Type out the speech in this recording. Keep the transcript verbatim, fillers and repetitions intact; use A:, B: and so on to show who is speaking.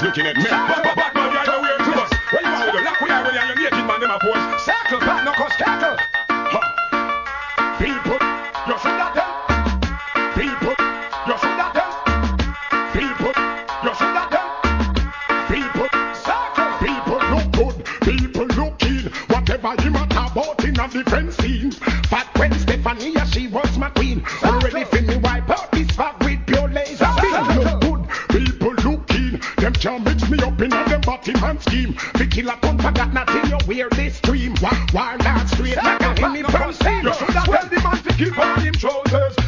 A: looking at me. But but but man, you're weird clothes. When you are with the lock, we are when you're naked man, them a pose. Circle, back, no cause cattle. Huh. People, you should have done. People, you should have done. People, you should have done. People, circle. People look good. People look keen. Whatever you matter about in a different scene. Fat when Stephanie, yeah, she was my queen. Already feel me wipe out this fat with pure laser. People look good. People look keen. Them can't mix me up in a them body man scheme. The killer don't forget nothing. You wear this stream. Wild not straight like a henny from scene. You should have tell the man to keep on him trousers.